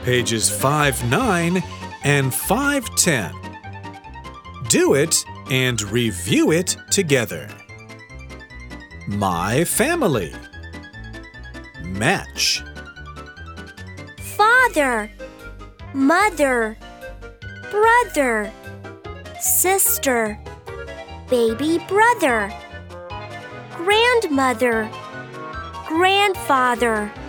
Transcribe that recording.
pages 5-9 and 5-10. Do it and review it together. My family. Match. Father, mother, brother, sister, baby brother, grandmother, grandfather.